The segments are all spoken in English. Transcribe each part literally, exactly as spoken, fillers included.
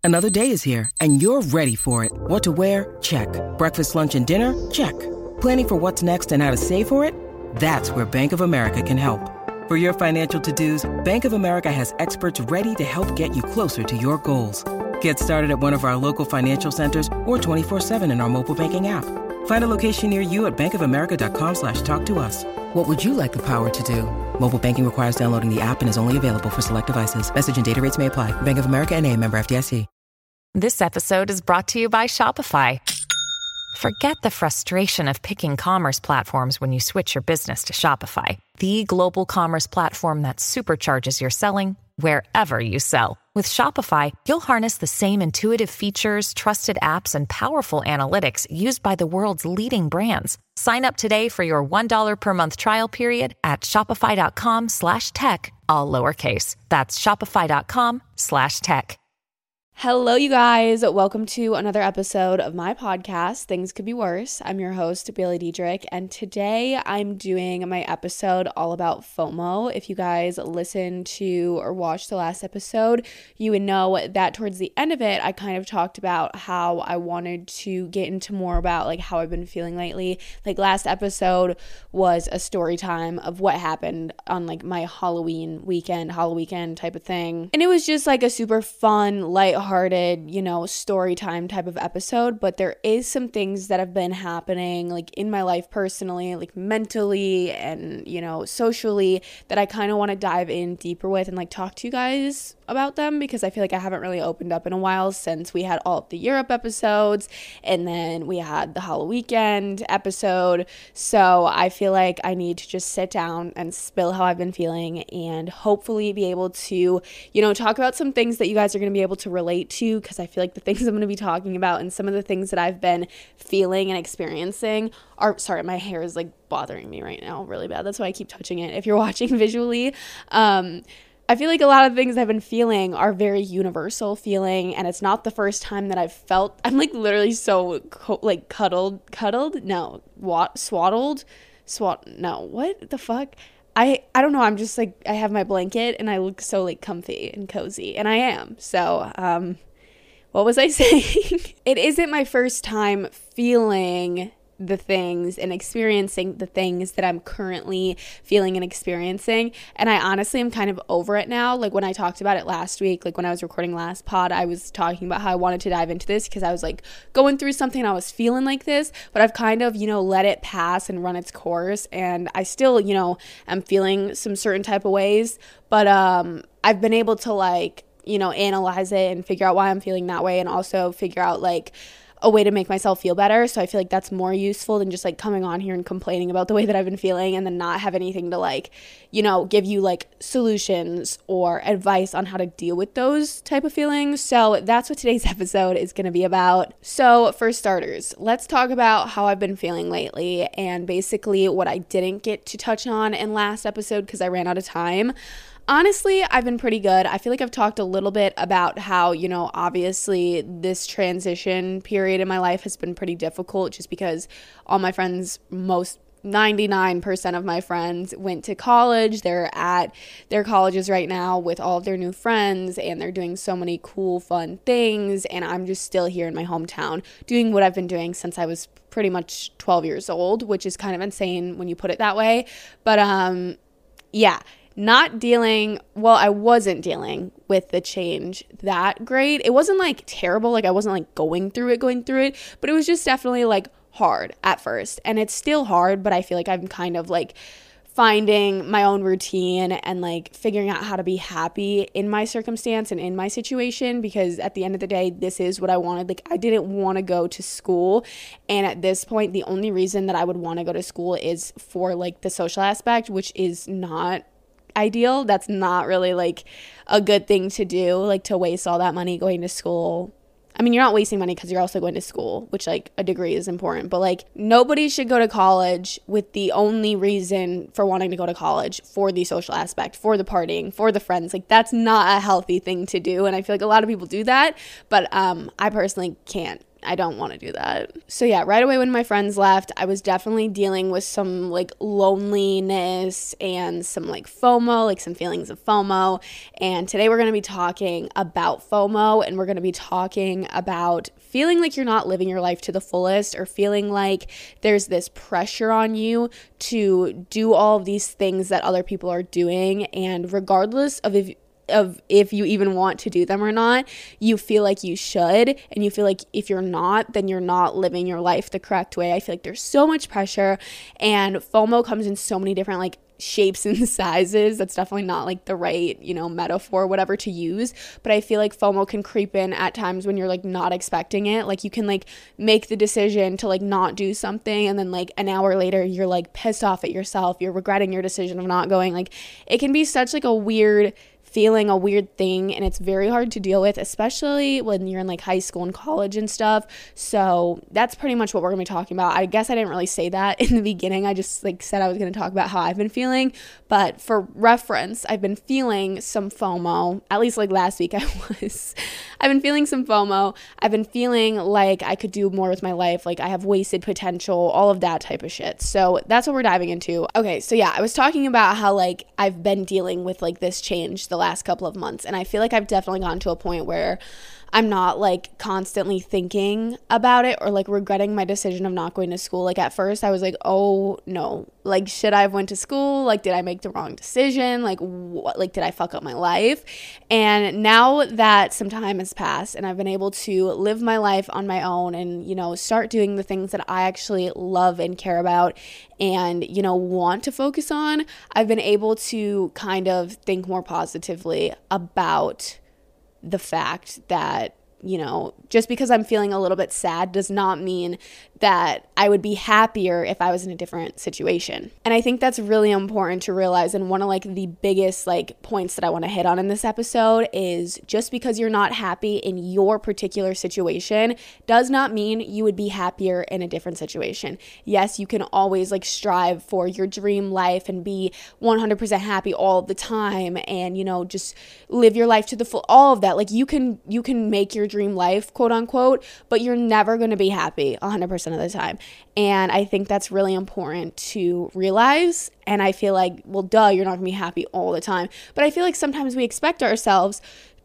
Another day is here, and you're ready for it. What to wear? Check. Breakfast, lunch, and dinner? Check. Planning for what's next and how to save for it? That's where Bank of America can help. For your financial to-dos, Bank of America has experts ready to help get you closer to your goals. Get started at one of our local financial centers or twenty-four seven in our mobile banking app. Find a location near you at bankofamerica.com slash talk to us. What would you like the power to do? Mobile banking requires downloading the app and is only available for select devices. Message and data rates may apply. Bank of America N A, member F D I C. This episode is brought to you by Shopify. Forget the frustration of picking commerce platforms when you switch your business to Shopify, the global commerce platform that supercharges your selling wherever you sell. With Shopify, you'll harness the same intuitive features, trusted apps, and powerful analytics used by the world's leading brands. Sign up today for your one dollar per month trial period at shopify.com slash tech, all lowercase. That's shopify.com slash tech. Hello, you guys. Welcome to another episode of my podcast, Things Could Be Worse. I'm your host, Bailey Diedrich, and today I'm doing my episode all about FOMO. If you guys listened to or watched the last episode, you would know that towards the end of it, I kind of talked about how I wanted to get into more about like how I've been feeling lately. Like last episode was a story time of what happened on like my Halloween weekend, Halloween weekend type of thing. And it was just like a super fun, light hearted, you know, story time type of episode, but there is some things that have been happening like in my life personally, like mentally and, you know, socially that I kind of want to dive in deeper with and like talk to you guys about them, because I feel like I haven't really opened up in a while since we had all of the Europe episodes and then we had the Halloween weekend episode. So I feel like I need to just sit down and spill how I've been feeling and hopefully be able to, you know, talk about some things that you guys are going to be able to relate to, because I feel like the things I'm going to be talking about and some of the things that I've been feeling and experiencing are, sorry, my hair is like bothering me right now really bad. That's why I keep touching it if you're watching visually. Um, I feel like a lot of things I've been feeling are very universal feeling, and it's not the first time that I've felt, I'm like literally so co- like cuddled, cuddled, no, what, swaddled, swat, no, what the fuck? I, I don't know, I'm just like, I have my blanket and I look so like comfy and cozy, and I am, so, um, what was I saying? It isn't my first time feeling the things and experiencing the things that I'm currently feeling and experiencing, and I honestly am kind of over it now. Like when I talked about it last week, like when I was recording last pod, I was talking about how I wanted to dive into this because I was like going through something, I was feeling like this, but I've kind of, you know, let it pass and run its course, and I still, you know, am feeling some certain type of ways, but um I've been able to like, you know, analyze it and figure out why I'm feeling that way, and also figure out like a way to make myself feel better. So I feel like that's more useful than just like coming on here and complaining about the way that I've been feeling and then not have anything to like, you know, give you like solutions or advice on how to deal with those type of feelings. So that's what today's episode is going to be about. So for starters, let's talk about how I've been feeling lately and basically what I didn't get to touch on in last episode because I ran out of time. Honestly, I've been pretty good. I feel like I've talked a little bit about how, you know, obviously this transition period in my life has been pretty difficult just because all my friends, most ninety-nine percent of my friends went to college. They're at their colleges right now with all of their new friends, and they're doing so many cool, fun things. And I'm just still here in my hometown doing what I've been doing since I was pretty much twelve years old, which is kind of insane when you put it that way. But um, yeah. Not dealing, well, I wasn't dealing with the change that great. It wasn't like terrible, like I wasn't like going through it, going through it, but it was just definitely like hard at first. And it's still hard, but I feel like I'm kind of like finding my own routine and like figuring out how to be happy in my circumstance and in my situation, because at the end of the day, this is what I wanted. Like I didn't want to go to school, and at this point the only reason that I would want to go to school is for like the social aspect, which is not ideal. That's not really like a good thing to do, like to waste all that money going to school. I mean, you're not wasting money because you're also going to school, which like a degree is important, but like nobody should go to college with the only reason for wanting to go to college for the social aspect, for the partying, for the friends. Like that's not a healthy thing to do, and I feel like a lot of people do that, but um I personally can't I don't want to do that. So yeah, right away when my friends left, I was definitely dealing with some like loneliness and some like FOMO, like some feelings of FOMO. And today we're going to be talking about FOMO, and we're going to be talking about feeling like you're not living your life to the fullest, or feeling like there's this pressure on you to do all of these things that other people are doing. And regardless of if of if you even want to do them or not, you feel like you should, and you feel like if you're not, then you're not living your life the correct way. I feel like there's so much pressure, and FOMO comes in so many different like shapes and sizes. That's definitely not like the right, you know, metaphor, whatever to use. But I feel like FOMO can creep in at times when you're like not expecting it. Like you can like make the decision to like not do something, and then like an hour later you're like pissed off at yourself. You're regretting your decision of not going. Like it can be such like a weird feeling, a weird thing, and it's very hard to deal with, especially when you're in like high school and college and stuff. So that's pretty much what we're gonna be talking about. I guess I didn't really say that in the beginning. I just like said I was gonna talk about how I've been feeling, but for reference, I've been feeling some FOMO. At least like last week I was. I've been feeling some FOMO. I've been feeling like I could do more with my life, like I have wasted potential, all of that type of shit. So that's what we're diving into. Okay, so yeah, I was talking about how like I've been dealing with like this change the last couple of months, and I feel like I've definitely gotten to a point where I'm not like constantly thinking about it or like regretting my decision of not going to school. Like at first I was like, oh no, like should I have went to school? Like did I make the wrong decision? Like what, like did I fuck up my life? And now that some time has passed and I've been able to live my life on my own and, you know, start doing the things that I actually love and care about and, you know, want to focus on, I've been able to kind of think more positively about the fact that, you know, just because I'm feeling a little bit sad does not mean that I would be happier if I was in a different situation. And I think that's really important to realize. And one of like the biggest like points that I want to hit on in this episode is just because you're not happy in your particular situation does not mean you would be happier in a different situation. Yes, you can always like strive for your dream life and be one hundred percent happy all the time and, you know, just live your life to the full, all of that. Like you can, you can make your dream life, quote unquote, but you're never going to be happy one hundred percent of the time. And I think that's really important to realize. And I feel like, well, duh, you're not going to be happy all the time. But I feel like sometimes we expect ourselves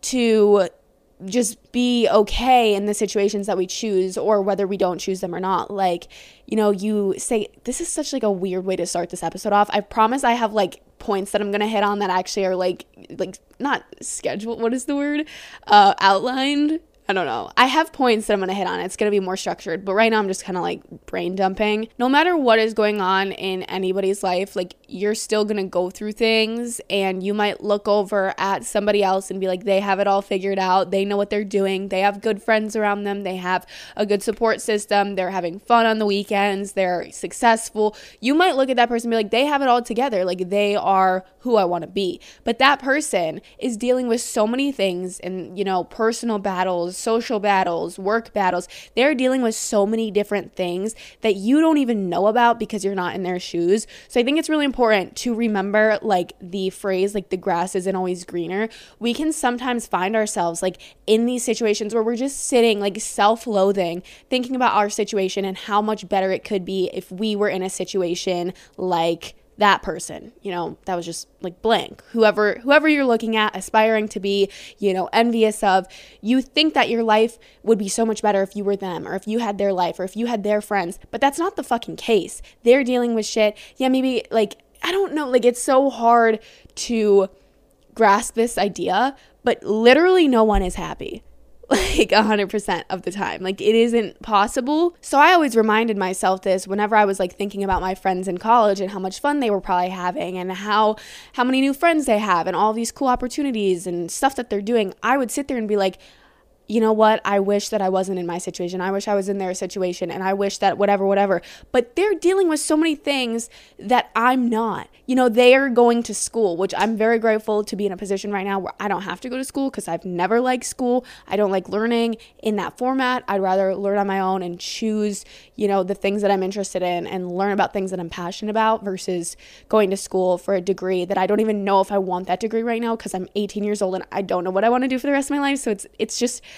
to just be okay in the situations that we choose, or whether we don't choose them or not. Like, you know, you say, this is such like a weird way to start this episode off. I promise I have like points that I'm going to hit on that actually are like, like not scheduled. What is the word? Uh, outlined. I don't know. I have points that I'm going to hit on. It's going to be more structured, but right now I'm just kind of like brain dumping. No matter what is going on in anybody's life, like you're still going to go through things, and you might look over at somebody else and be like, they have it all figured out. They know what they're doing. They have good friends around them. They have a good support system. They're having fun on the weekends. They're successful. You might look at that person and be like, they have it all together. Like they are who I want to be. But that person is dealing with so many things, and, you know, personal battles, social battles, work battles. They're dealing with so many different things that you don't even know about because you're not in their shoes. So I think it's really important to remember like the phrase, like the grass isn't always greener. We can sometimes find ourselves like in these situations where we're just sitting like self-loathing, thinking about our situation and how much better it could be if we were in a situation like that person, you know, that was just like blank. Whoever, whoever you're looking at, aspiring to be, you know, envious of, you think that your life would be so much better if you were them, or if you had their life, or if you had their friends. But that's not the fucking case. They're dealing with shit. Yeah, maybe like, I don't know, like it's so hard to grasp this idea, but literally no one is happy. Like one hundred percent of the time. Like it isn't possible. So I always reminded myself this whenever I was like thinking about my friends in college and how much fun they were probably having, and how how many new friends they have and all these cool opportunities and stuff that they're doing. I would sit there and be like, you know what? I wish that I wasn't in my situation. I wish I was in their situation, and I wish that whatever, whatever. But they're dealing with so many things that I'm not. You know, they are going to school, which I'm very grateful to be in a position right now where I don't have to go to school, because I've never liked school. I don't like learning in that format. I'd rather learn on my own and choose, you know, the things that I'm interested in and learn about things that I'm passionate about, versus going to school for a degree that I don't even know if I want that degree right now, because I'm eighteen years old and I don't know what I want to do for the rest of my life. So it's it's just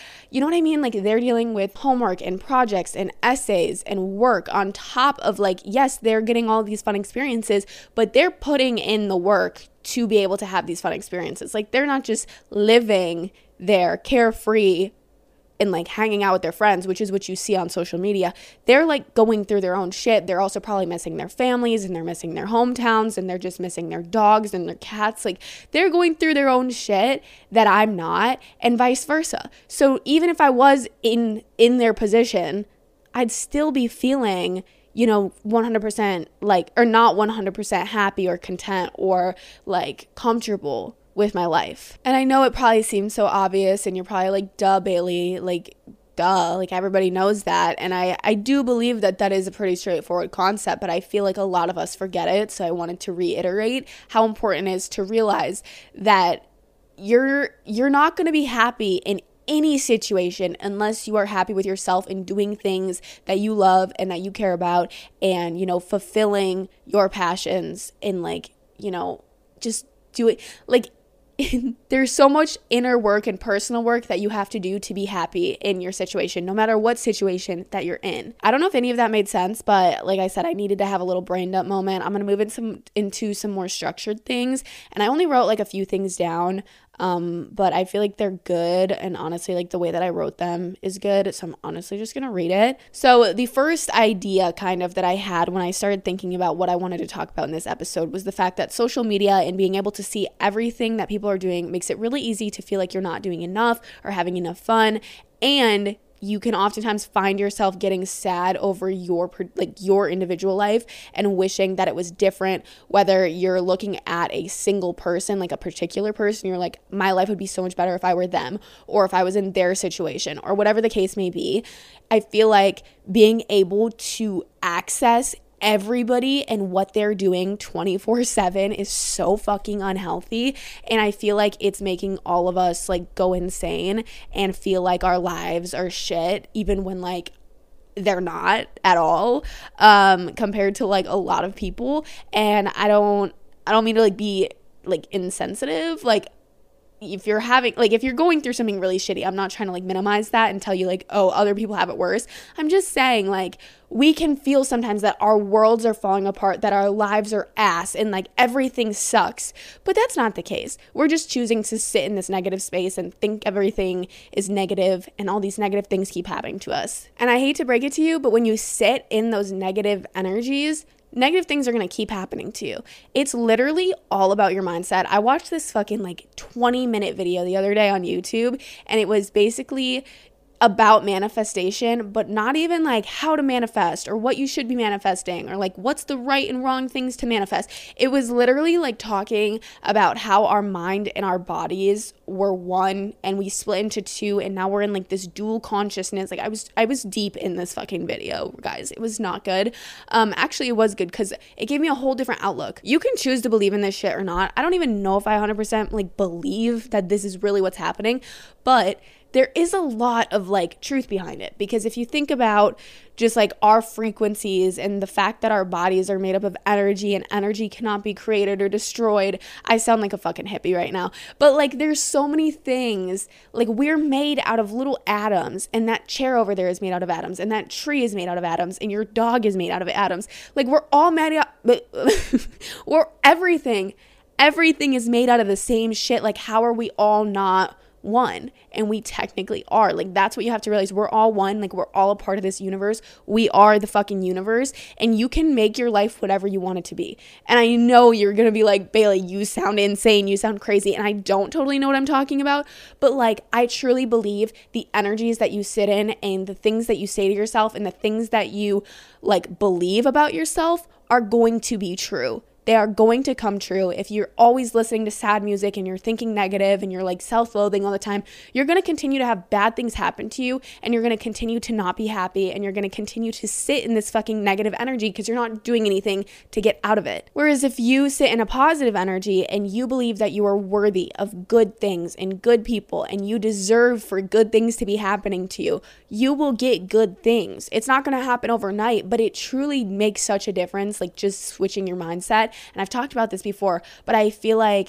you know what I mean? Like they're dealing with homework and projects and essays and work on top of like, yes, they're getting all these fun experiences, but they're putting in the work to be able to have these fun experiences. Like they're not just living there carefree and like hanging out with their friends, which is what you see on social media. They're like going through their own shit. They're also probably missing their families, and they're missing their hometowns, and they're just missing their dogs and their cats. Like they're going through their own shit that I'm not, and vice versa. So even if I was in in their position, I'd still be feeling, you know, one hundred percent like, or not one hundred percent happy or content or like comfortable with my life. And I know it probably seems so obvious, and you're probably like, duh, Bailey, like, duh, like everybody knows that. And I, I do believe that that is a pretty straightforward concept, but I feel like a lot of us forget it. So I wanted to reiterate how important it is to realize that you're, you're not going to be happy in any situation unless you are happy with yourself and doing things that you love and that you care about, and, you know, fulfilling your passions and like, you know, just do it. Like, there's so much inner work and personal work that you have to do to be happy in your situation, no matter what situation that you're in. I don't know if any of that made sense, but like I said, I needed to have a little brain dump moment. I'm going to move in some, into some more structured things. And I only wrote like a few things down, um, but I feel like they're good. And honestly, like the way that I wrote them is good. So I'm honestly just going to read it. So the first idea kind of that I had when I started thinking about what I wanted to talk about in this episode was the fact that social media and being able to see everything that people are doing makes it really easy to feel like you're not doing enough or having enough fun. And you can oftentimes find yourself getting sad over your like your individual life and wishing that it was different, whether you're looking at a single person, like a particular person, you're like, my life would be so much better if I were them, or if I was in their situation, or whatever the case may be. I feel like being able to access everybody and what they're doing twenty-four seven is so fucking unhealthy, and I feel like it's making all of us like go insane and feel like our lives are shit, even when like they're not at all, um compared to like a lot of people. And I don't I don't mean to like be like insensitive. Like if you're having like if you're going through something really shitty, I'm not trying to like minimize that and tell you like, oh, other people have it worse. I'm just saying like we can feel sometimes that our worlds are falling apart, that our lives are ass, and like everything sucks. But that's not the case. We're just choosing to sit in this negative space and think everything is negative, and all these negative things keep happening to us. And I hate to break it to you, but when you sit in those negative energies, negative things are going to keep happening to you. It's literally all about your mindset. I watched this fucking like twenty minute video the other day on YouTube, and it was basically about manifestation, but not even like how to manifest or what you should be manifesting or like what's the right and wrong things to manifest. It was literally like talking about how our mind and our bodies were one and we split into two, and now we're in like this dual consciousness. Like I was I was deep in this fucking video, guys. It was not good. Um actually it was good because it gave me a whole different outlook. You can choose to believe in this shit or not. I don't even know if I one hundred percent like believe that this is really what's happening, but there is a lot of like truth behind it, because if you think about just like our frequencies and the fact that our bodies are made up of energy and energy cannot be created or destroyed. I sound like a fucking hippie right now, but like there's so many things. Like we're made out of little atoms, and that chair over there is made out of atoms, and that tree is made out of atoms, and your dog is made out of atoms. Like we're all made up, we're everything. Everything is made out of the same shit. Like how are we all not one? And we technically are. Like that's what you have to realize. We're all one. Like we're all a part of this universe. We are the fucking universe, and you can make your life whatever you want it to be. And I know you're gonna be like, Bailey, you sound insane, you sound crazy, and I don't totally know what I'm talking about, but like I truly believe the energies that you sit in and the things that you say to yourself and the things that you like believe about yourself are going to be true. They are going to come true. If you're always listening to sad music and you're thinking negative and you're like self-loathing all the time, you're going to continue to have bad things happen to you, and you're going to continue to not be happy, and you're going to continue to sit in this fucking negative energy because you're not doing anything to get out of it. Whereas if you sit in a positive energy and you believe that you are worthy of good things and good people and you deserve for good things to be happening to you, you will get good things. It's not going to happen overnight, but it truly makes such a difference, like just switching your mindset. And I've talked about this before, but I feel like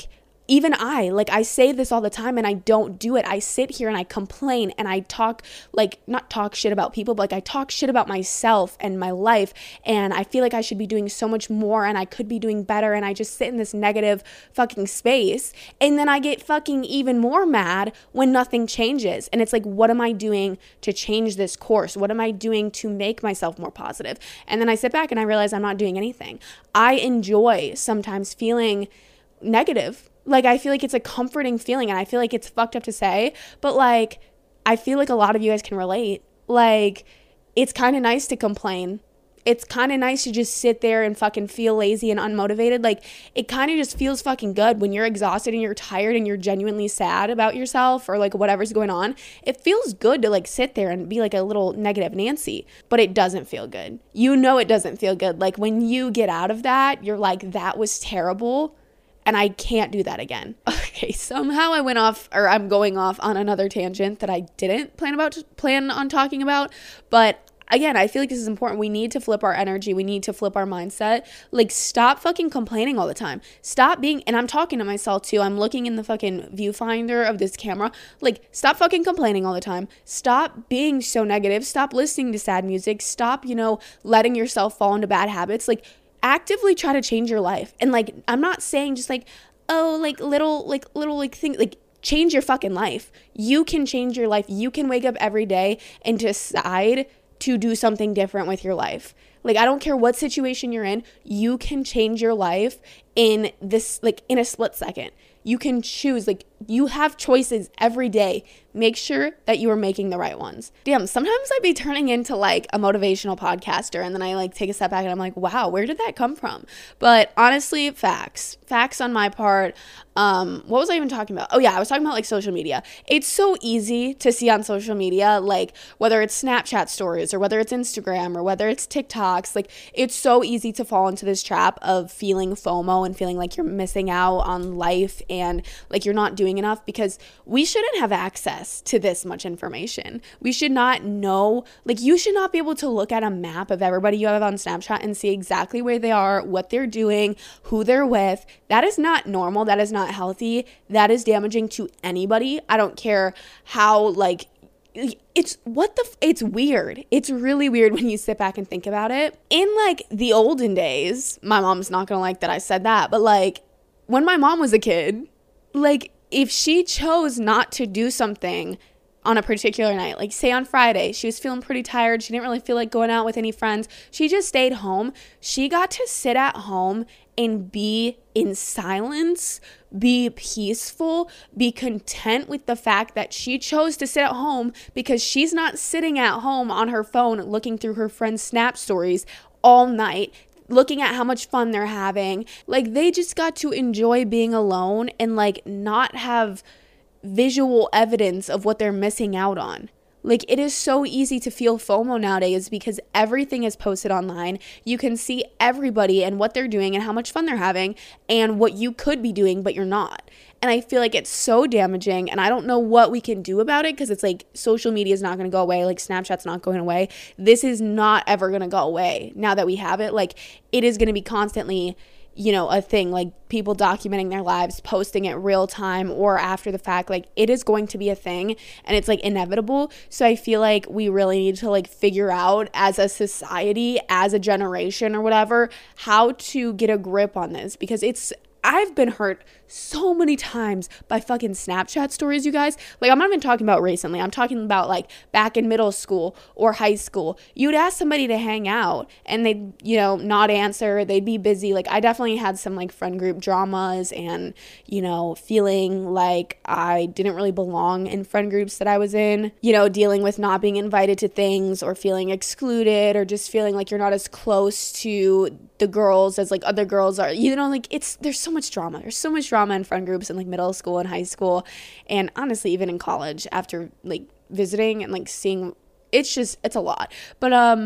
even I, like I say this all the time and I don't do it. I sit here and I complain and I talk, like not talk shit about people, but like I talk shit about myself and my life. And I feel like I should be doing so much more and I could be doing better. And I just sit in this negative fucking space. And then I get fucking even more mad when nothing changes. And it's like, what am I doing to change this course? What am I doing to make myself more positive? And then I sit back and I realize I'm not doing anything. I enjoy sometimes feeling negative. Like, I feel like it's a comforting feeling, and I feel like it's fucked up to say, but like, I feel like a lot of you guys can relate. Like, it's kind of nice to complain. It's kind of nice to just sit there and fucking feel lazy and unmotivated. Like, it kind of just feels fucking good when you're exhausted and you're tired and you're genuinely sad about yourself or like whatever's going on. It feels good to like sit there and be like a little negative Nancy, but it doesn't feel good. You know it doesn't feel good. Like, when you get out of that, you're like, that was terrible. And I can't do that again. Okay, somehow I went off, or I'm going off on another tangent that I didn't plan about plan on talking about. But again, I feel like this is important. We need to flip our energy. We need to flip our mindset. Like, stop fucking complaining all the time. Stop being, and I'm talking to myself too. I'm looking in the fucking viewfinder of this camera. Like, stop fucking complaining all the time. Stop being so negative. Stop listening to sad music. Stop, you know, letting yourself fall into bad habits. Like, actively try to change your life. And like, I'm not saying just like, oh, like little, like little, like things, like change your fucking life. You can change your life. You can wake up every day and decide to do something different with your life. Like, I don't care what situation you're in, you can change your life in this, like in a split second. You can choose, like you have choices every day. Make sure that you are making the right ones. Damn, sometimes I'd be turning into like a motivational podcaster and then I like take a step back and I'm like, wow, where did that come from? But honestly, facts. Facts on my part. Um, what was I even talking about? Oh yeah, I was talking about like social media. It's so easy to see on social media, like whether it's Snapchat stories or whether it's Instagram or whether it's TikToks, like it's so easy to fall into this trap of feeling FOMO and feeling like you're missing out on life and like you're not doing enough, because we shouldn't have access to this much information. We should not know, like you should not be able to look at a map of everybody you have on Snapchat and see exactly where they are, what they're doing, who they're with. That is not normal. That is not healthy. That is damaging to anybody. I don't care how like it's what the f- it's weird. It's really weird when you sit back and think about it. In like the olden days, my mom's not gonna like that I said that, but like when my mom was a kid, like if she chose not to do something on a particular night, like say on Friday, she was feeling pretty tired, she didn't really feel like going out with any friends, she just stayed home. She got to sit at home and be in silence, be peaceful, be content with the fact that she chose to sit at home, because she's not sitting at home on her phone looking through her friends' Snap stories all night, looking at how much fun they're having. Like, they just got to enjoy being alone and like not have visual evidence of what they're missing out on. Like, it is so easy to feel FOMO nowadays because everything is posted online. You can see everybody and what they're doing and how much fun they're having and what you could be doing, but you're not. And I feel like it's so damaging, and I don't know what we can do about it, because it's like social media is not going to go away. Like, Snapchat's not going away. This is not ever going to go away now that we have it. Like, it is going to be constantly, you know, a thing, like people documenting their lives, posting it real time or after the fact. Like, it is going to be a thing, and it's like inevitable. So I feel like we really need to like figure out as a society, as a generation or whatever, how to get a grip on this, because it's I've been hurt so many times by fucking Snapchat stories, you guys. Like, I'm not even talking about recently. I'm talking about like back in middle school or high school. You'd ask somebody to hang out and they'd, you know, not answer. They'd be busy. Like, I definitely had some like friend group dramas and, you know, feeling like I didn't really belong in friend groups that I was in, you know, dealing with not being invited to things or feeling excluded or just feeling like you're not as close to the girls as like other girls are, you know, like it's, there's so much drama. There's so much drama in friend groups in like middle school and high school. And honestly, even in college, after like visiting and like seeing, it's just, it's a lot. But, um,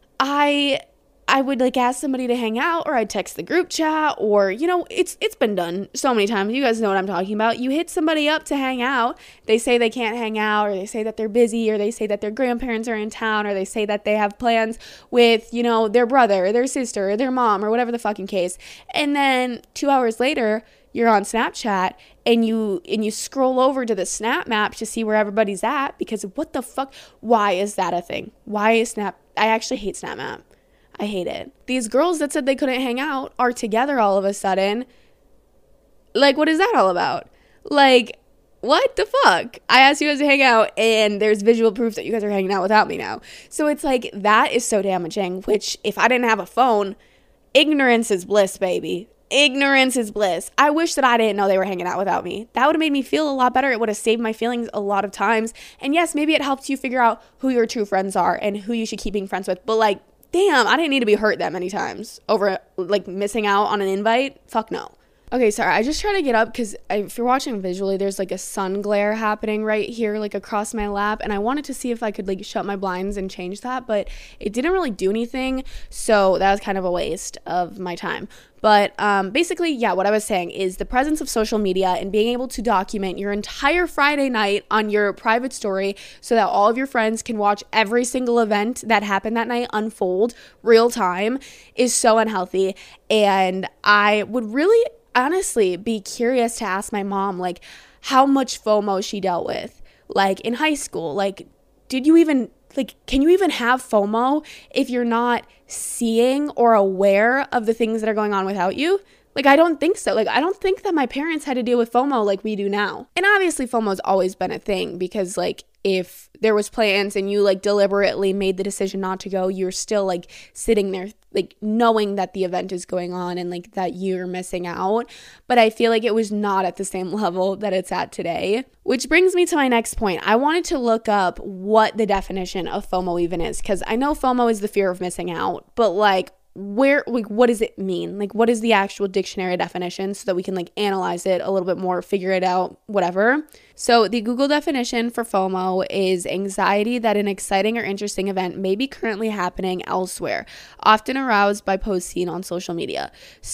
I, I would like ask somebody to hang out, or I'd text the group chat, or, you know, it's it's been done so many times. You guys know what I'm talking about. You hit somebody up to hang out. They say they can't hang out, or they say that they're busy, or they say that their grandparents are in town, or they say that they have plans with, you know, their brother or their sister or their mom or whatever the fucking case. And then two hours later, you're on Snapchat and you and you scroll over to the Snap map to see where everybody's at, because what the fuck? Why is that a thing? Why is Snap? I actually hate Snap map. I hate it. These girls that said they couldn't hang out are together all of a sudden. Like, what is that all about? Like, what the fuck? I asked you guys to hang out and there's visual proof that you guys are hanging out without me now. So it's like, that is so damaging, which if I didn't have a phone, ignorance is bliss, baby. Ignorance is bliss. I wish that I didn't know they were hanging out without me. That would have made me feel a lot better. It would have saved my feelings a lot of times. And yes, maybe it helps you figure out who your true friends are and who you should keep being friends with. But like, damn, I didn't need to be hurt that many times over like missing out on an invite. Fuck no. Okay, sorry, I just try to get up because if you're watching visually, there's like a sun glare happening right here, like across my lap, and I wanted to see if I could like shut my blinds and change that, but it didn't really do anything, so that was kind of a waste of my time. But um, basically, yeah, what I was saying is the presence of social media and being able to document your entire Friday night on your private story so that all of your friends can watch every single event that happened that night unfold real time is so unhealthy, and I would really honestly be curious to ask my mom like how much FOMO she dealt with like in high school. Like, did you even like can you even have FOMO if you're not seeing or aware of the things that are going on without you? Like, I don't think so. Like, I don't think that my parents had to deal with FOMO like we do now. And obviously FOMO's always been a thing because like if there was plans and you like deliberately made the decision not to go, you're still like sitting there like knowing that the event is going on and like that you're missing out. But I feel like it was not at the same level that it's at today. Which brings me to my next point. I wanted to look up what the definition of FOMO even is, because I know FOMO is the fear of missing out, but like where like what does it mean? Like, what is the actual dictionary definition so that we can like analyze it a little bit more, figure it out, whatever. So the Google definition for FOMO is anxiety that an exciting or interesting event may be currently happening elsewhere, often aroused by posts seen on social media.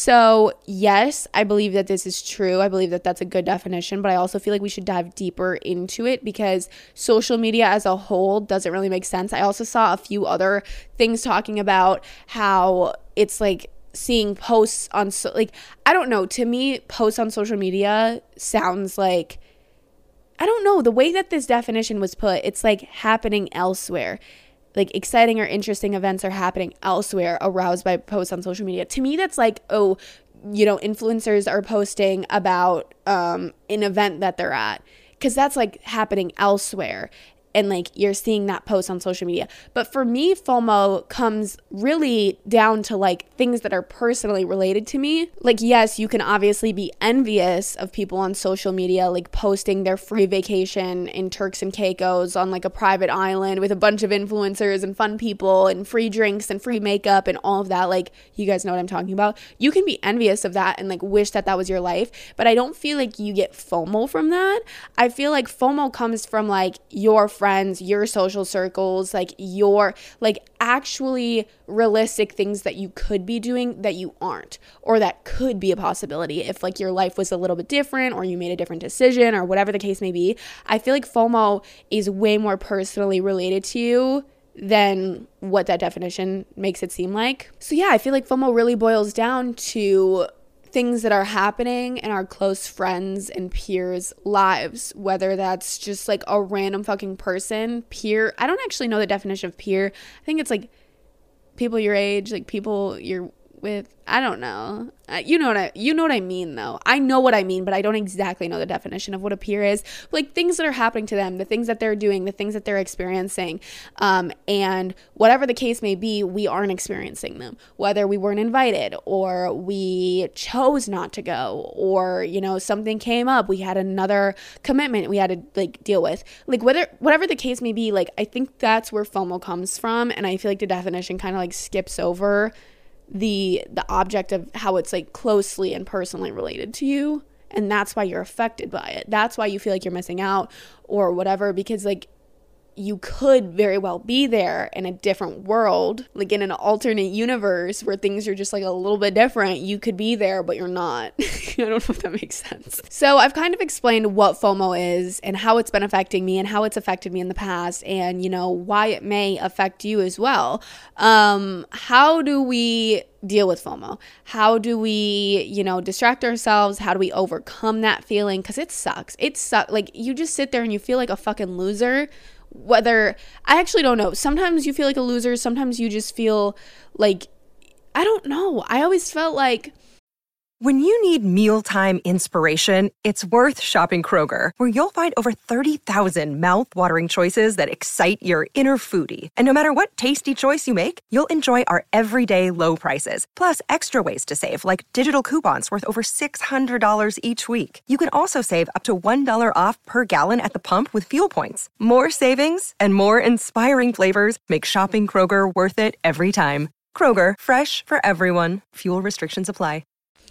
So yes, I believe that this is true. I believe that that's a good definition, but I also feel like we should dive deeper into it because social media as a whole doesn't really make sense. I also saw a few other things talking about how it's like seeing posts on so like I don't know, to me posts on social media sounds like, I don't know, the way that this definition was put, it's like happening elsewhere. Like exciting or interesting events are happening elsewhere, aroused by posts on social media. To me, that's like, oh, you know, influencers are posting about um, an event that they're at, because that's like happening elsewhere. And like you're seeing that post on social media. But for me, FOMO comes really down to like things that are personally related to me. Like, yes, you can obviously be envious of people on social media, like posting their free vacation in Turks and Caicos on like a private island with a bunch of influencers and fun people and free drinks and free makeup and all of that. Like, you guys know what I'm talking about. You can be envious of that and like wish that that was your life. But I don't feel like you get FOMO from that. I feel like FOMO comes from like your friends, your social circles, like your like actually realistic things that you could be doing that you aren't, or that could be a possibility if like your life was a little bit different or you made a different decision or whatever the case may be. I feel like FOMO is way more personally related to you than what that definition makes it seem like. So yeah, I feel like FOMO really boils down to things that are happening in our close friends and peers' lives, whether that's just like a random fucking person, peer. I don't actually know the definition of peer. I think it's like people your age, like people you're with. I don't know. Uh, you know what I you know what I mean though. I know what I mean, but I don't exactly know the definition of what a peer is. Like things that are happening to them, the things that they're doing, the things that they're experiencing, um, and whatever the case may be, we aren't experiencing them. Whether we weren't invited or we chose not to go, or you know something came up, we had another commitment we had to like deal with. Like whether whatever the case may be, like I think that's where FOMO comes from, and I feel like the definition kind of like skips over the the object of how it's like closely and personally related to you, and that's why you're affected by it. That's why you feel like you're missing out or whatever, because like you could very well be there in a different world, like in an alternate universe where things are just like a little bit different. You could be there, but you're not. I don't know if that makes sense. So I've kind of explained what FOMO is and how it's been affecting me and how it's affected me in the past, and, you know, why it may affect you as well. Um, how do we deal with FOMO? How do we, you know, distract ourselves? How do we overcome that feeling? Because it sucks. It sucks. Like, you just sit there and you feel like a fucking loser. Whether, I actually don't know. Sometimes you feel like a loser. Sometimes you just feel like, I don't know. I always felt like, when you need mealtime inspiration, it's worth shopping Kroger, where you'll find over thirty thousand mouth-watering choices that excite your inner foodie. And no matter what tasty choice you make, you'll enjoy our everyday low prices, plus extra ways to save, like digital coupons worth over six hundred dollars each week. You can also save up to one dollar off per gallon at the pump with fuel points. More savings and more inspiring flavors make shopping Kroger worth it every time. Kroger, fresh for everyone. Fuel restrictions apply.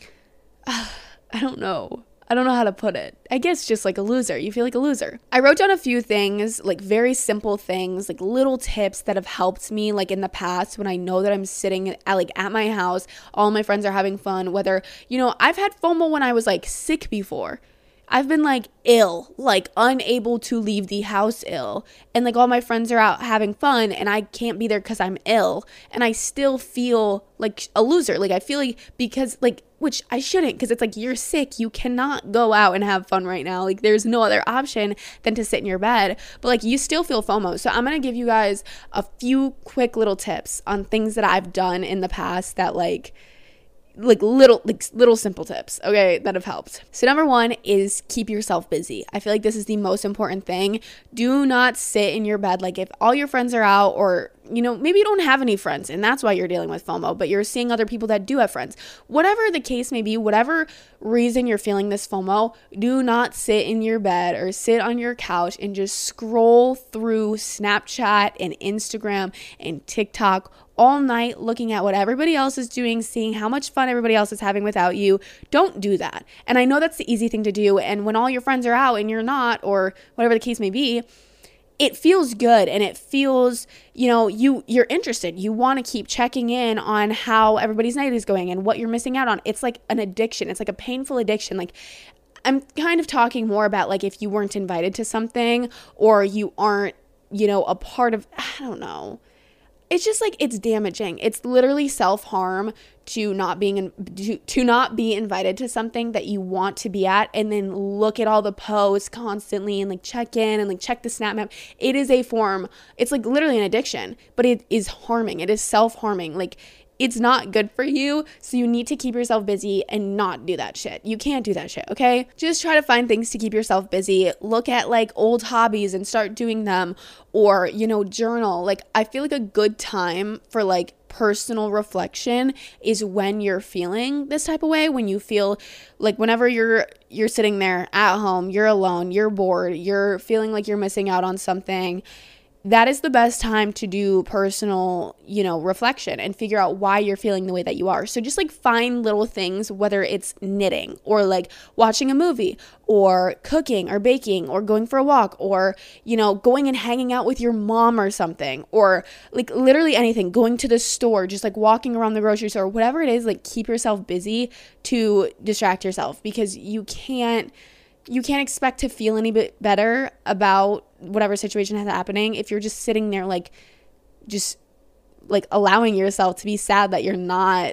I don't know. I don't know how to put it. I guess just like a loser. You feel like a loser. I wrote down a few things, like very simple things, like little tips that have helped me like in the past when I know that I'm sitting at, like at my house, all my friends are having fun, whether, you know, I've had FOMO when I was like sick before. I've been like ill, like unable to leave the house ill. And like all my friends are out having fun and I can't be there because I'm ill. And I still feel like a loser. Like I feel like because like, which I shouldn't, because it's like you're sick. You cannot go out and have fun right now. Like there's no other option than to sit in your bed. But like you still feel FOMO. So I'm going to give you guys a few quick little tips on things that I've done in the past that like like little like little simple tips, okay, that have helped. So number one is keep yourself busy. I feel like this is the most important thing. Do not sit in your bed. Like if all your friends are out, or you know, maybe you don't have any friends and that's why you're dealing with FOMO, but you're seeing other people that do have friends. Whatever the case may be, whatever reason you're feeling this FOMO, do not sit in your bed or sit on your couch and just scroll through Snapchat and Instagram and TikTok all night looking at what everybody else is doing, seeing how much fun everybody else is having without you. Don't do that. And I know that's the easy thing to do. And when all your friends are out and you're not, or whatever the case may be, it feels good and it feels, you know, you, you're interested. You want to keep checking in on how everybody's night is going and what you're missing out on. It's like an addiction. It's like a painful addiction. Like I'm kind of talking more about like if you weren't invited to something or you aren't, you know, a part of, I don't know. It's just like, it's damaging. It's literally self-harm to not being in, to, to not be invited to something that you want to be at and then look at all the posts constantly and like check in and like check the Snap Map. It is a form, it's like literally an addiction, but it is harming. It is self-harming. Like it's not good for you. So you need to keep yourself busy and not do that shit. You can't do that shit, okay? Just try to find things to keep yourself busy. Look at like old hobbies and start doing them, or, you know, journal. Like I feel like a good time for like personal reflection is when you're feeling this type of way, when you feel like whenever you're you're sitting there at home, you're alone, you're bored, you're feeling like you're missing out on something. That is the best time to do personal, you know, reflection and figure out why you're feeling the way that you are. So just like find little things, whether it's knitting or like watching a movie or cooking or baking or going for a walk or, you know, going and hanging out with your mom or something, or like literally anything, going to the store, just like walking around the grocery store, whatever it is, like keep yourself busy to distract yourself, because you can't You can't expect to feel any bit better about whatever situation is happening if you're just sitting there like just like allowing yourself to be sad that you're not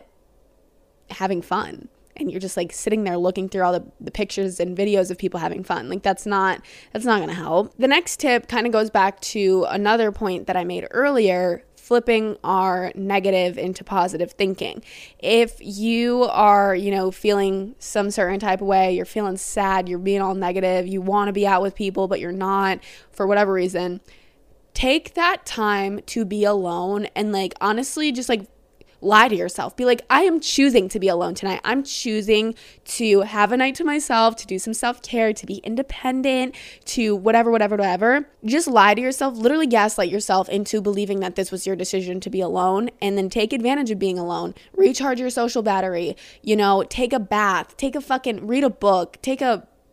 having fun, and you're just like sitting there looking through all the, the pictures and videos of people having fun. Like that's not that's not gonna help. The next tip kind of goes back to another point that I made earlier, flipping our negative into positive thinking. If you are, you know, feeling some certain type of way, you're feeling sad, you're being all negative, you want to be out with people, but you're not for whatever reason, take that time to be alone and like honestly just like lie to yourself. Be like, I am choosing to be alone tonight. I'm choosing to have a night to myself, to do some self-care, to be independent, to whatever, whatever, whatever. Just lie to yourself, literally gaslight yourself into believing that this was your decision to be alone, and then take advantage of being alone. Recharge your social battery, you know, take a bath, take a fucking, read a book, take a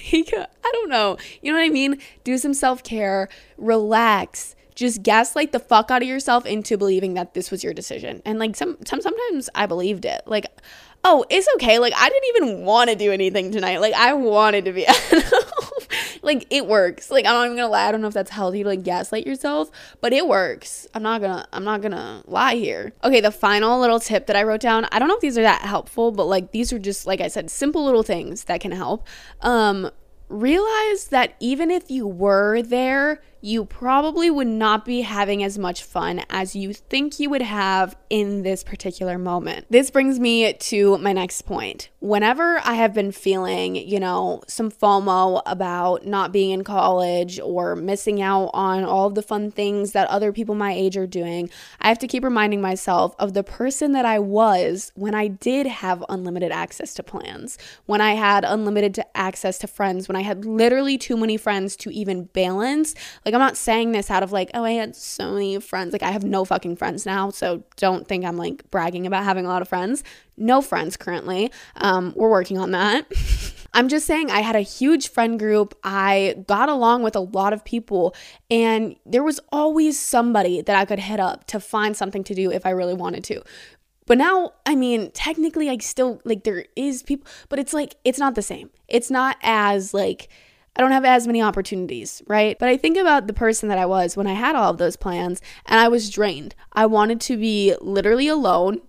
Like, I don't know. You know what I mean? Do some self-care, relax. Just gaslight the fuck out of yourself into believing that this was your decision. And like some, some sometimes I believed it. Like, oh, it's okay. Like, I didn't even want to do anything tonight. Like, I wanted to be at home. Like, it works. Like, I'm not even gonna lie. I don't know if that's healthy to like gaslight yourself, but it works. I'm not gonna, I'm not gonna lie here. Okay, the final little tip that I wrote down, I don't know if these are that helpful, but like these are just, like I said, simple little things that can help. Um, realize that even if you were there, you probably would not be having as much fun as you think you would have in this particular moment. This brings me to my next point. Whenever I have been feeling, you know, some FOMO about not being in college or missing out on all of the fun things that other people my age are doing, I have to keep reminding myself of the person that I was when I did have unlimited access to plans, when I had unlimited to access to friends, when I had literally too many friends to even balance. Like, I'm not saying this out of like, oh, I had so many friends. Like, I have no fucking friends now, so don't think I'm like bragging about having a lot of friends. No friends currently. Um, we're working on that. I'm just saying I had a huge friend group. I got along with a lot of people, and there was always somebody that I could hit up to find something to do if I really wanted to. But now, I mean, technically I still, like, there is people, but it's like, it's not the same. It's not as like, I don't have as many opportunities, right? But I think about the person that I was when I had all of those plans and I was drained. I wanted to be literally alone.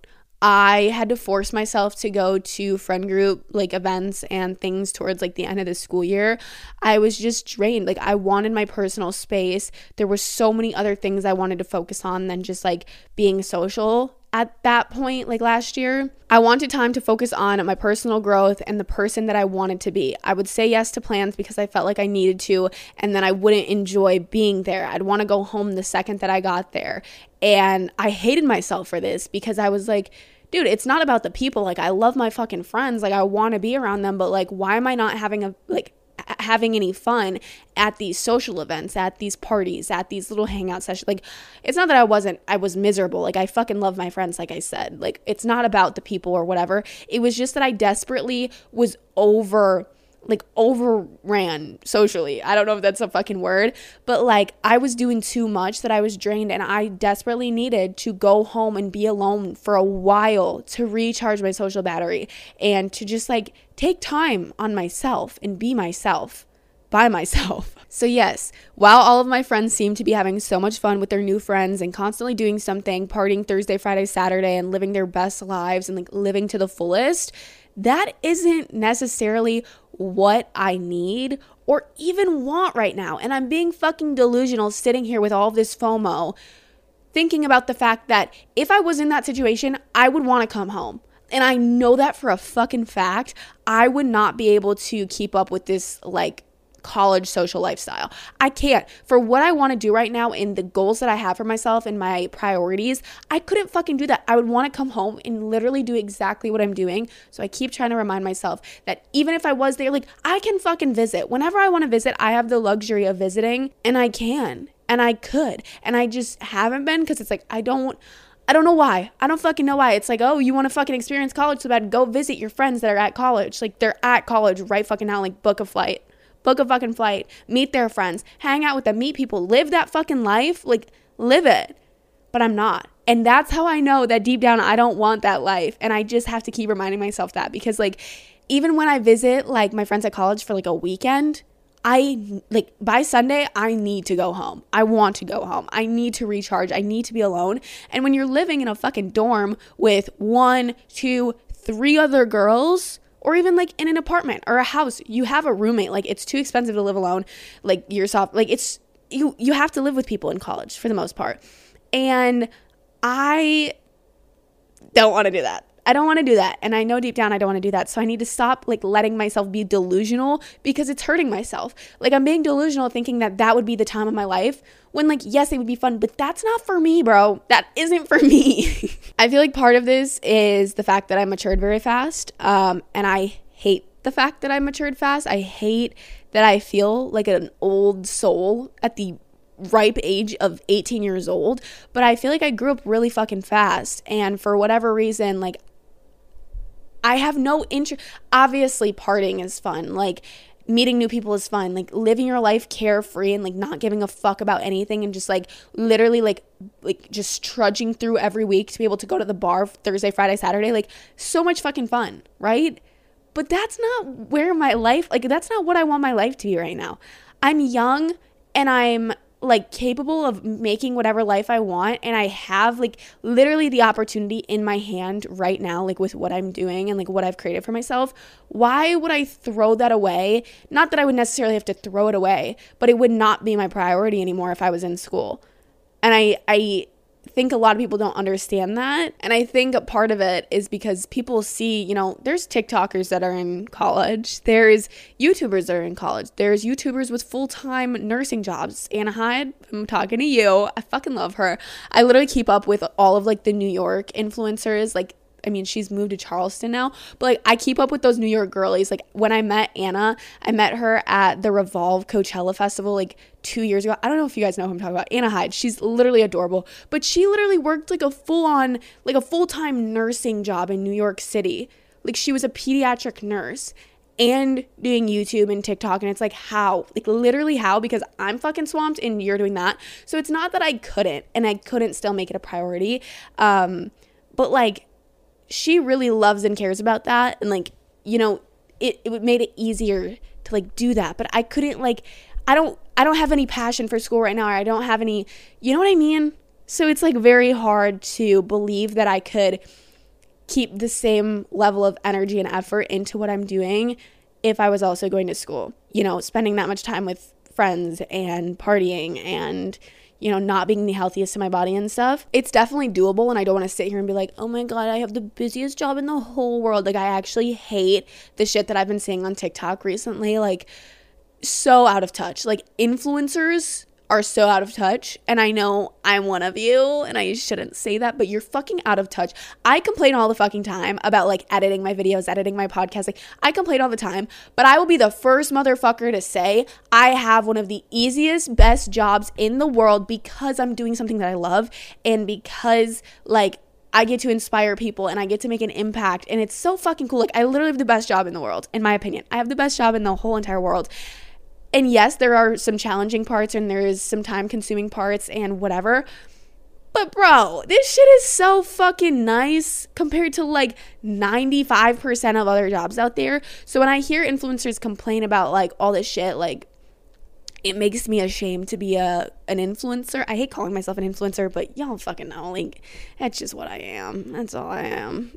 I had to force myself to go to friend group like events and things towards like the end of the school year. I was just drained. Like, I wanted my personal space. There were so many other things I wanted to focus on than just like being social at that point, like last year. I wanted time to focus on my personal growth and the person that I wanted to be. I would say yes to plans because I felt like I needed to, and then I wouldn't enjoy being there. I'd want to go home the second that I got there. And I hated myself for this because I was like, dude, it's not about the people. Like, I love my fucking friends. Like, I want to be around them, but like, why am I not having a, like, having any fun at these social events, at these parties, at these little hangout sessions? Like, it's not that I wasn't, I was miserable. Like, I fucking love my friends, like I said. Like, it's not about the people or whatever. It was just that I desperately was over, like, overran socially. I don't know if that's a fucking word, but like, I was doing too much that I was drained, and I desperately needed to go home and be alone for a while to recharge my social battery and to just like take time on myself and be myself by myself. So yes, while all of my friends seem to be having so much fun with their new friends and constantly doing something, partying Thursday, Friday, Saturday, and living their best lives and like living to the fullest, that isn't necessarily what I need or even want right now. And I'm being fucking delusional sitting here with all of this FOMO, thinking about the fact that if I was in that situation, I would want to come home. And I know that for a fucking fact. I would not be able to keep up with this like college social lifestyle. I can't. For what I want to do right now and the goals that I have for myself and my priorities, I couldn't fucking do that. I would want to come home and literally do exactly what I'm doing. So I keep trying to remind myself that even if I was there, like, I can fucking visit. Whenever I want to visit, I have the luxury of visiting, and I can, and I could. And I just haven't been because it's like, I don't I don't know why. I don't fucking know why. It's like, oh, you want to fucking experience college so bad, go visit your friends that are at college. Like, they're at college right fucking now. Like, book a flight. Book a fucking flight. Meet their friends. Hang out with them. Meet people. Live that fucking life. Like, live it. But I'm not. And that's how I know that deep down I don't want that life. And I just have to keep reminding myself that. Because, like, even when I visit, like, my friends at college for, like, a weekend, I, like, by Sunday, I need to go home. I want to go home. I need to recharge. I need to be alone. And when you're living in a fucking dorm with one, two, three other girls, or even like in an apartment or a house, you have a roommate. Like, it's too expensive to live alone. Like, yourself, like, it's, you, you have to live with people in college for the most part. And I don't want to do that. I don't want to do that. And I know deep down I don't want to do that. So I need to stop like letting myself be delusional because it's hurting myself. Like, I'm being delusional thinking that that would be the time of my life when, like, yes, it would be fun, but that's not for me, bro. That isn't for me. I feel like part of this is the fact that I matured very fast. Um, and I hate the fact that I matured fast. I hate that I feel like an old soul at the ripe age of eighteen years old. But I feel like I grew up really fucking fast. And for whatever reason, like, I have no interest. Obviously, partying is fun. Like, meeting new people is fun. Like living your life carefree and like not giving a fuck about anything and just like literally like like just trudging through every week to be able to go to the bar Thursday, Friday, Saturday. Like so much fucking fun, right? But that's not where my life, like that's not what I want my life to be right now. I'm young and I'm like capable of making whatever life I want, and I have like literally the opportunity in my hand right now, like with what I'm doing and like what I've created for myself. Why would I throw that away? Not that I would necessarily have to throw it away, but it would not be my priority anymore if I was in school. And I I think a lot of people don't understand that. And I think a part of it is because people see, you know, there's TikTokers that are in college. There's YouTubers that are in college. There's YouTubers with full-time nursing jobs. Anna Hyde, I'm talking to you. I fucking love her. I literally keep up with all of like the New York influencers. Like, I mean, she's moved to Charleston now, but like I keep up with those New York girlies. Like when I met Anna, I met her at the Revolve Coachella Festival like two years ago. I don't know if you guys know who I'm talking about. Anna Hyde. She's literally adorable, but she literally worked like a full on, like a full-time nursing job in New York City. Like she was a pediatric nurse and doing YouTube and TikTok. And it's like, how? Like literally how? Because I'm fucking swamped and you're doing that. So it's not that I couldn't and I couldn't still make it a priority. Um, but like, she really loves and cares about that. And like, you know, it, it made it easier to like do that. But I couldn't like, I don't, I don't have any passion for school right now. Or I don't have any, you know what I mean? So it's like very hard to believe that I could keep the same level of energy and effort into what I'm doing if I was also going to school, you know, spending that much time with friends and partying and, you know, not being the healthiest to my body and stuff. It's definitely doable, and I don't want to sit here and be like, oh my God, I have the busiest job in the whole world. Like, I actually hate the shit that I've been seeing on TikTok recently. Like, so out of touch. Like, influencers are so out of touch, and I know I'm one of you, and I shouldn't say that, but you're fucking out of touch. I complain all the fucking time about like editing my videos, editing my podcast. Like, I complain all the time, but I will be the first motherfucker to say I have one of the easiest, best jobs in the world because I'm doing something that I love, and because like I get to inspire people and I get to make an impact, and it's so fucking cool. Like, I literally have the best job in the world, in my opinion. I have the best job in the whole entire world. And yes, there are some challenging parts and there is some time consuming parts and whatever. But bro, this shit is so fucking nice compared to like ninety-five percent of other jobs out there. So when I hear influencers complain about like all this shit, like it makes me ashamed to be a an influencer. I hate calling myself an influencer, but y'all fucking know, like that's just what I am. That's all I am.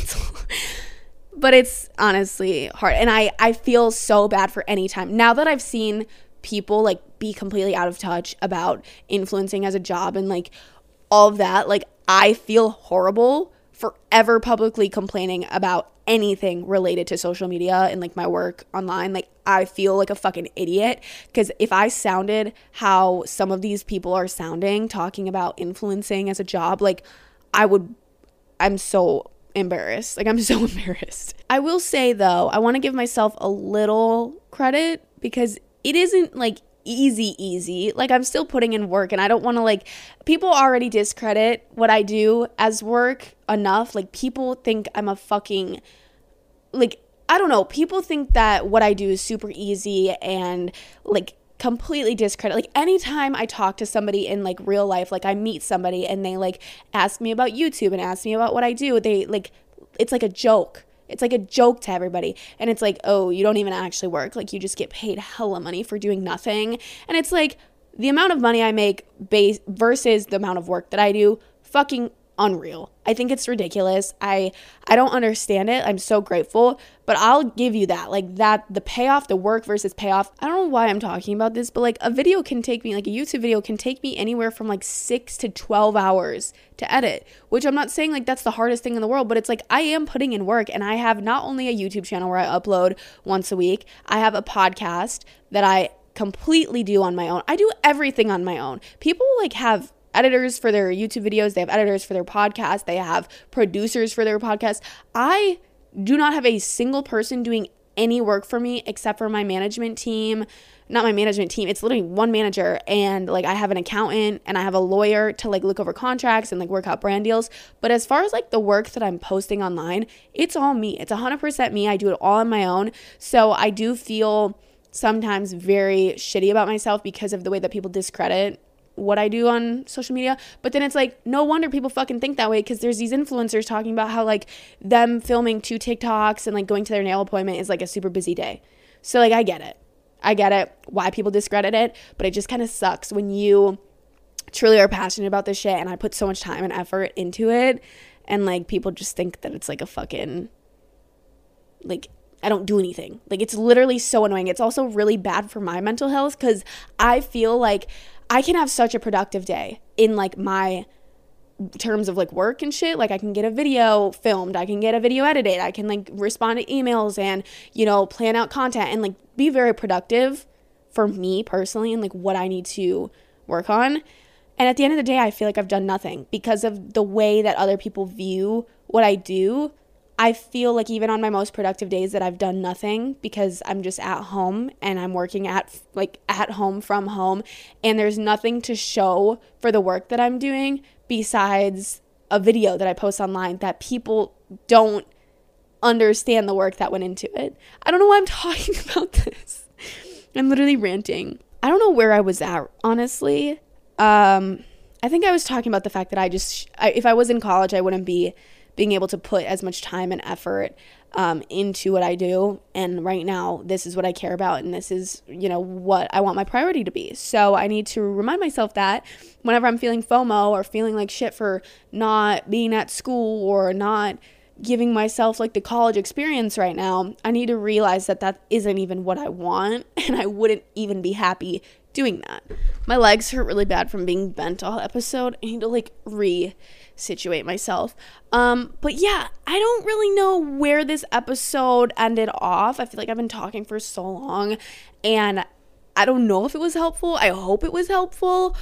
But it's honestly hard. And I, I feel so bad for any time. Now that I've seen people like be completely out of touch about influencing as a job and like all of that, like I feel horrible for ever publicly complaining about anything related to social media and like my work online. Like I feel like a fucking idiot because if I sounded how some of these people are sounding talking about influencing as a job, like I would, I'm so embarrassed. Like I'm so embarrassed. I will say though, I want to give myself a little credit because it isn't like easy easy. Like I'm still putting in work and I don't want to like, people already discredit what I do as work enough. Like people think I'm a fucking like, I don't know, people think that what I do is super easy and like completely discredit. Like anytime I talk to somebody in like real life, like I meet somebody and they like ask me about YouTube and ask me about what I do, they like, it's like a joke. It's like a joke to everybody. And it's like, oh, you don't even actually work. Like you just get paid hella money for doing nothing. And it's like the amount of money I make base versus the amount of work that I do, fucking unreal. I think it's ridiculous. I I don't understand it. I'm so grateful, but I'll give you that. Like that, the payoff, the work versus payoff. I don't know why I'm talking about this, but like a video can take me, like a YouTube video can take me anywhere from like six to twelve hours to edit, which I'm not saying like that's the hardest thing in the world, but it's like I am putting in work and I have not only a YouTube channel where I upload once a week, I have a podcast that I completely do on my own. I do everything on my own. People like have editors for their YouTube videos. They have editors for their podcast. They have producers for their podcast. I do not have a single person doing any work for me except for my management team. Not my management team. It's literally one manager. And like I have an accountant and I have a lawyer to like look over contracts and like work out brand deals. But as far as like the work that I'm posting online, it's all me. It's one hundred percent me. I do it all on my own. So I do feel sometimes very shitty about myself because of the way that people discredit what I do on social media. But then it's like, no wonder people fucking think that way, because there's these influencers talking about how like them filming two TikToks and like going to their nail appointment is like a super busy day. So like, I get it. I get it why people discredit it, but it just kind of sucks when you truly are passionate about this shit and I put so much time and effort into it, and like people just think that it's like a fucking, like, I don't do anything. Like, it's literally so annoying. It's also really bad for my mental health, because I feel like I can have such a productive day in like my terms of like work and shit. Like, I can get a video filmed, I can get a video edited, I can like respond to emails and, you know, plan out content and like be very productive for me personally and like what I need to work on. And at the end of the day, I feel like I've done nothing because of the way that other people view what I do. I feel like even on my most productive days that I've done nothing, because I'm just at home and I'm working at like at home from home, and there's nothing to show for the work that I'm doing besides a video that I post online that people don't understand the work that went into it. I don't know why I'm talking about this. I'm literally ranting. I don't know where I was at, honestly. Um, I think I was talking about the fact that I just, I, if I was in college, I wouldn't be being able to put as much time and effort um, into what I do. And right now, this is what I care about. And this is, you know, what I want my priority to be. So I need to remind myself that whenever I'm feeling FOMO or feeling like shit for not being at school or not giving myself like the college experience right now, I need to realize that that isn't even what I want. And I wouldn't even be happy doing that. My legs hurt really bad from being bent all episode. I need to like re-situate myself. Um, but yeah, I don't really know where this episode ended off. I feel like I've been talking for so long and I don't know if it was helpful. I hope it was helpful.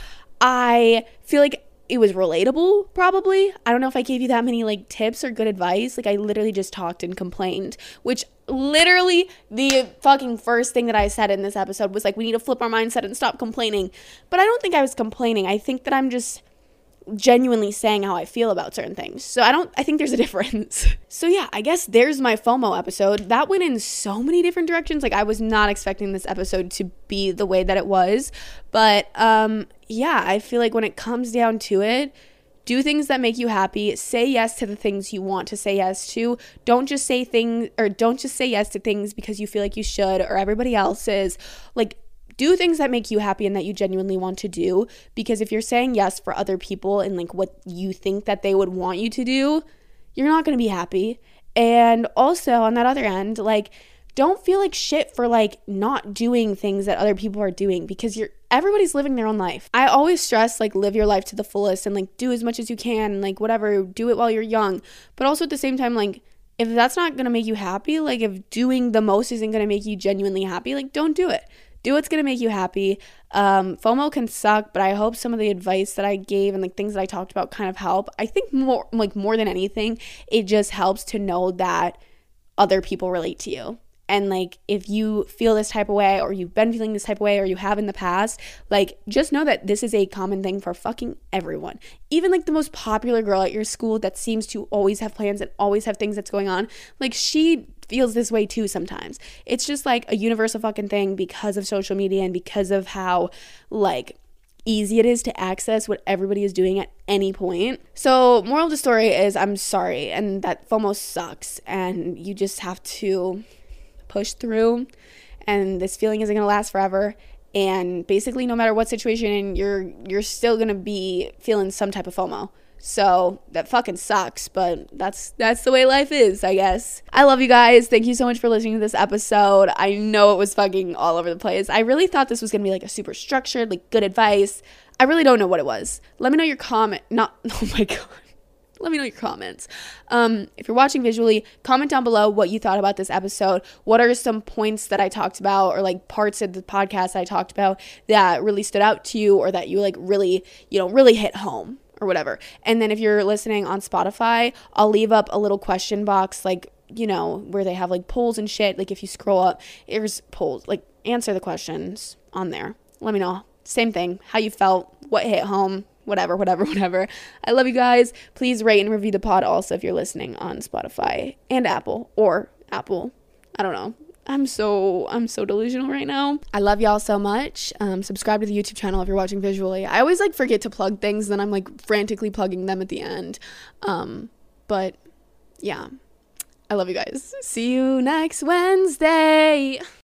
I feel like it was relatable, probably. I don't know if I gave you that many like tips or good advice. Like, I literally just talked and complained, which literally the fucking first thing that I said in this episode was like, we need to flip our mindset and stop complaining. But I don't think I was complaining. I think that I'm just genuinely saying how I feel about certain things. So I don't, I think there's a difference. So yeah, I guess there's my FOMO episode. That went in so many different directions. Like, I was not expecting this episode to be the way that it was. But um, yeah, I feel like when it comes down to it, do things that make you happy. Say yes to the things you want to say yes to. Don't just say things, or don't just say yes to things because you feel like you should or everybody else is. Like, do things that make you happy and that you genuinely want to do, because if you're saying yes for other people and like what you think that they would want you to do, you're not going to be happy. And also on that other end, like, don't feel like shit for like not doing things that other people are doing, because you're everybody's living their own life. I always stress like live your life to the fullest and like do as much as you can and like whatever, do it while you're young. But also at the same time, like, if that's not going to make you happy, like if doing the most isn't going to make you genuinely happy, like don't do it. Do what's going to make you happy. Um, FOMO can suck, but I hope some of the advice that I gave and like things that I talked about kind of help. I think more like more than anything, it just helps to know that other people relate to you. And like, if you feel this type of way, or you've been feeling this type of way, or you have in the past, like, just know that this is a common thing for fucking everyone. Even like the most popular girl at your school that seems to always have plans and always have things that's going on, like, she feels this way too sometimes. It's just like a universal fucking thing because of social media and because of how like easy it is to access what everybody is doing at any point. So moral of the story is, I'm sorry, and that FOMO sucks, and you just have to push through, and this feeling isn't going to last forever. And basically, no matter what situation, you're you're still going to be feeling some type of FOMO. So that fucking sucks, but that's that's the way life is, I guess. I love you guys. Thank you so much for listening to this episode. I know it was fucking all over the place. I really thought this was going to be like a super structured, like good advice. I really don't know what it was. Let me know your comment. Not, oh my God. Let me know your comments. Um, if you're watching visually, comment down below what you thought about this episode. What are some points that I talked about, or like parts of the podcast I talked about that really stood out to you, or that you like really, you know, really hit home or whatever. And then if you're listening on Spotify, I'll leave up a little question box, like, you know, where they have like polls and shit. Like if you scroll up, there's polls, like answer the questions on there. Let me know. Same thing. How you felt, what hit home, whatever, whatever, whatever. I love you guys. Please rate and review the pod also if you're listening on Spotify and Apple, or Apple. I don't know. I'm so, I'm so delusional right now. I love y'all so much. Um, subscribe to the YouTube channel if you're watching visually. I always like forget to plug things, then I'm like frantically plugging them at the end. Um, but yeah, I love you guys. See you next Wednesday.